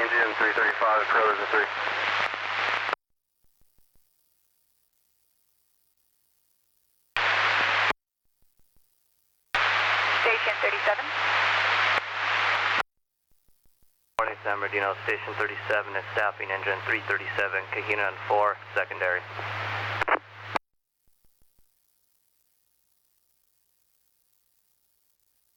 engine 335, Pros at 3. Station 37. Morning, San Bernardino, Station 37 is staffing engine 337, Kahina and 4, secondary.